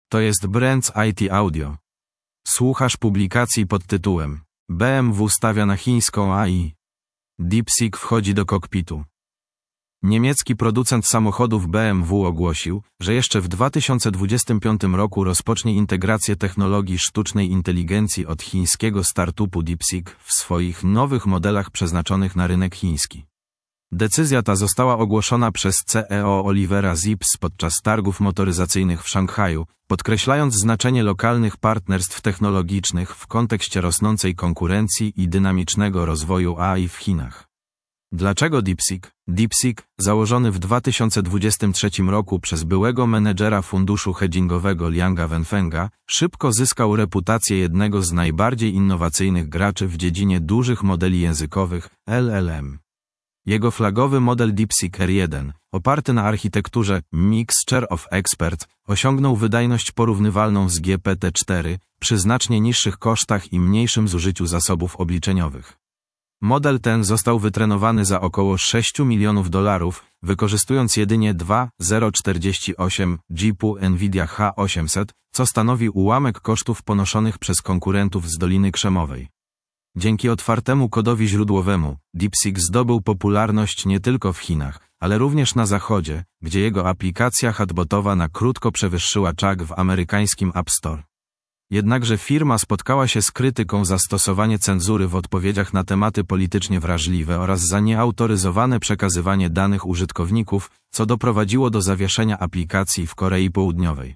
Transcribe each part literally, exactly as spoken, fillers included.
To jest Brands I T Audio. Słuchasz publikacji pod tytułem B M W stawia na chińską A I. DeepSeek wchodzi do kokpitu. Niemiecki producent samochodów B M W ogłosił, że jeszcze w dwa tysiące dwudziestym piątym roku rozpocznie integrację technologii sztucznej inteligencji od chińskiego startupu DeepSeek w swoich nowych modelach przeznaczonych na rynek chiński. Decyzja ta została ogłoszona przez C E O Olivera Zips podczas targów motoryzacyjnych w Szanghaju, podkreślając znaczenie lokalnych partnerstw technologicznych w kontekście rosnącej konkurencji i dynamicznego rozwoju A I w Chinach. Dlaczego DeepSeek? DeepSeek, założony w dwa tysiące dwudziestym trzecim roku przez byłego menedżera funduszu hedgingowego Lianga Wenfenga, szybko zyskał reputację jednego z najbardziej innowacyjnych graczy w dziedzinie dużych modeli językowych, L L M. Jego flagowy model DeepSeek R jeden, oparty na architekturze Mixture of Experts, osiągnął wydajność porównywalną z G P T cztery przy znacznie niższych kosztach i mniejszym zużyciu zasobów obliczeniowych. Model ten został wytrenowany za około sześć milionów dolarów, wykorzystując jedynie dwa tysiące czterdzieści osiem G P U NVIDIA H osiemset, co stanowi ułamek kosztów ponoszonych przez konkurentów z Doliny Krzemowej. Dzięki otwartemu kodowi źródłowemu, DeepSeek zdobył popularność nie tylko w Chinach, ale również na Zachodzie, gdzie jego aplikacja chatbotowa na krótko przewyższyła czak w amerykańskim App Store. Jednakże firma spotkała się z krytyką za stosowanie cenzury w odpowiedziach na tematy politycznie wrażliwe oraz za nieautoryzowane przekazywanie danych użytkowników, co doprowadziło do zawieszenia aplikacji w Korei Południowej.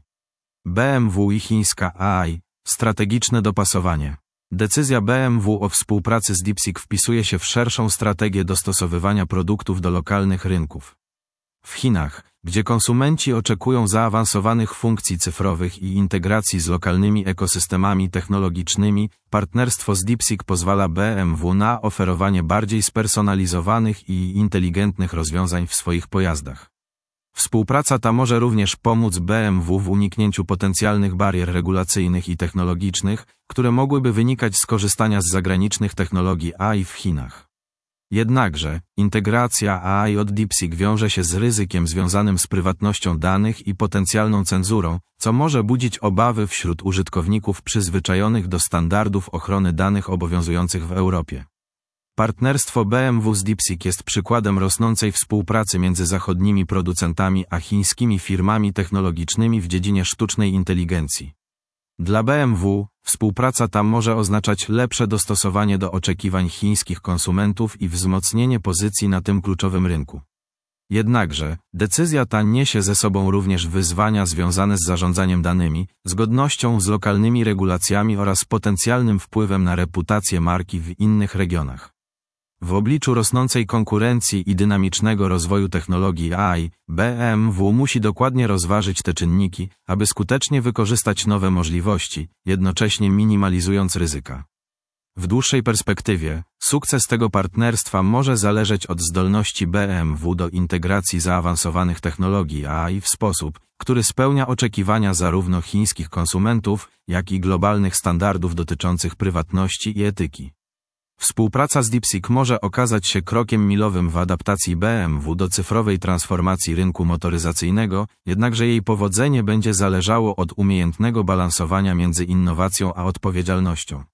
B M W i chińska A I. Strategiczne dopasowanie. Decyzja B M W o współpracy z DeepSeek wpisuje się w szerszą strategię dostosowywania produktów do lokalnych rynków. W Chinach, gdzie konsumenci oczekują zaawansowanych funkcji cyfrowych i integracji z lokalnymi ekosystemami technologicznymi, partnerstwo z DeepSeek pozwala B M W na oferowanie bardziej spersonalizowanych i inteligentnych rozwiązań w swoich pojazdach. Współpraca ta może również pomóc B M W w uniknięciu potencjalnych barier regulacyjnych i technologicznych, które mogłyby wynikać z korzystania z zagranicznych technologii A I w Chinach. Jednakże, integracja A I od DeepSeek wiąże się z ryzykiem związanym z prywatnością danych i potencjalną cenzurą, co może budzić obawy wśród użytkowników przyzwyczajonych do standardów ochrony danych obowiązujących w Europie. Partnerstwo B M W z DeepSeek jest przykładem rosnącej współpracy między zachodnimi producentami a chińskimi firmami technologicznymi w dziedzinie sztucznej inteligencji. Dla B M W współpraca ta może oznaczać lepsze dostosowanie do oczekiwań chińskich konsumentów i wzmocnienie pozycji na tym kluczowym rynku. Jednakże, decyzja ta niesie ze sobą również wyzwania związane z zarządzaniem danymi, zgodnością z lokalnymi regulacjami oraz potencjalnym wpływem na reputację marki w innych regionach. W obliczu rosnącej konkurencji i dynamicznego rozwoju technologii A I, B M W musi dokładnie rozważyć te czynniki, aby skutecznie wykorzystać nowe możliwości, jednocześnie minimalizując ryzyka. W dłuższej perspektywie, sukces tego partnerstwa może zależeć od zdolności B M W do integracji zaawansowanych technologii A I w sposób, który spełnia oczekiwania zarówno chińskich konsumentów, jak i globalnych standardów dotyczących prywatności i etyki. Współpraca z DeepSeek może okazać się krokiem milowym w adaptacji B M W do cyfrowej transformacji rynku motoryzacyjnego, jednakże jej powodzenie będzie zależało od umiejętnego balansowania między innowacją a odpowiedzialnością.